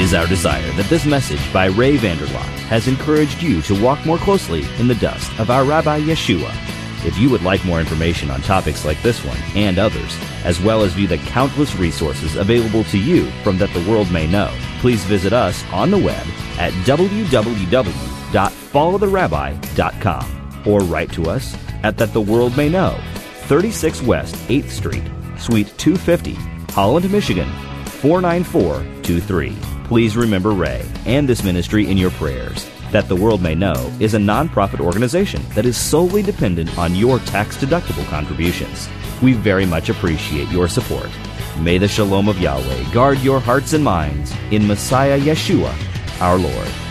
is our desire that this message by Ray Vander Laan has encouraged you to walk more closely in the dust of our Rabbi Yeshua. If you would like more information on topics like this one and others, as well as view the countless resources available to you from That the World May Know, please visit us on the web at www.followtherabbi.com or write to us at That the World May Know, 36 West 8th Street, Suite 250, Holland, Michigan, 49423. Please remember Ray and this ministry in your prayers. That the World May Know is a non-profit organization that is solely dependent on your tax-deductible contributions. We very much appreciate your support. May the shalom of Yahweh guard your hearts and minds in Messiah Yeshua, our Lord.